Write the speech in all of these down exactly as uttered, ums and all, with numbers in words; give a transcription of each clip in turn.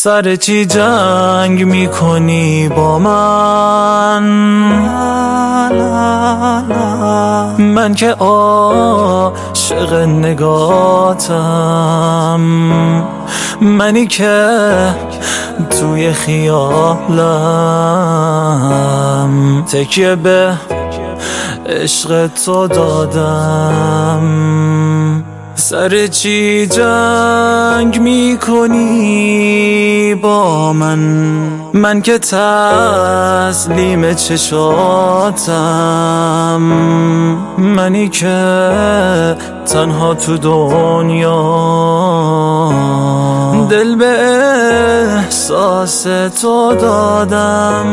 سر چی جنگ میکنی با من؟ من که عاشق نگاتم، منی که توی خیالم تکیه به عشق تو دادم. سر چی جنگ میکنی با من؟ من که تسلیم چشاتم، منی که تنها تو دنیا دل به احساس تو دادم.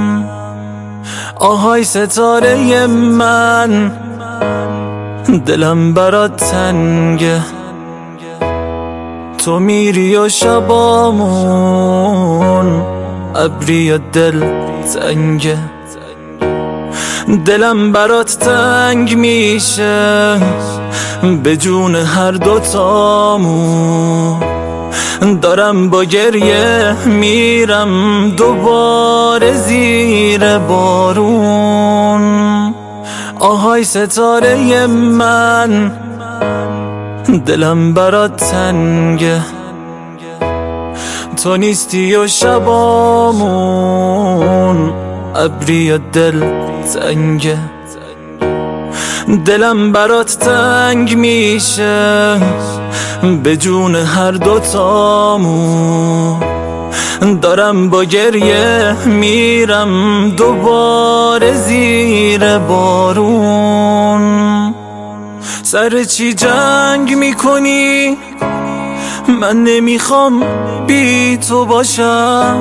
آهای ستاره من، دلم برات تنگه، تو میری و شبامون ابری و دل تنگه. دلم برات تنگ میشه به جون هر دوتامون، دارم با گریه میرم دوباره زیر بارون. آهای ستاره من، دلم برات تنگه، تو نیستی و شبامون ابری و دل تنگه. دلم برات تنگ میشه به جون هر دوتامون، دارم با گریه میرم دوباره زیر بارون. سر چی جنگ میکنی؟ من نمیخوام بی تو باشم،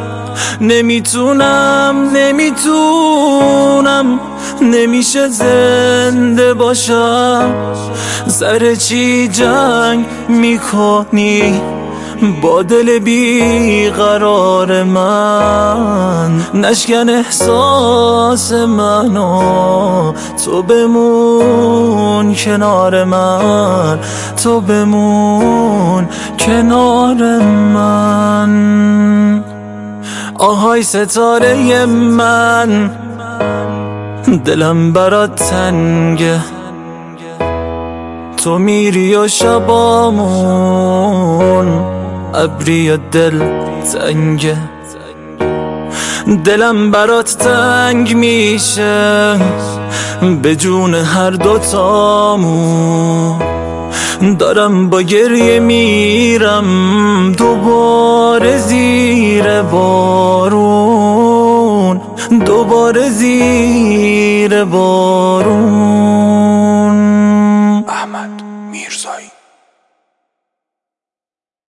نمیتونم نمیتونم نمیشه زنده باشم. سر چی جنگ میکنی با دل بیقرار من؟ نشکن احساس منو، تو بمون کنار من، تو بمون کنار من. آهای ستاره من، دلم برات تنگه، تو میری و شبامون ابری و دل تنگه. دلم برات تنگ میشه به جون هر دوتامون، دارم با گریه میرم دوباره زیر بارون، دوباره زیر بارون.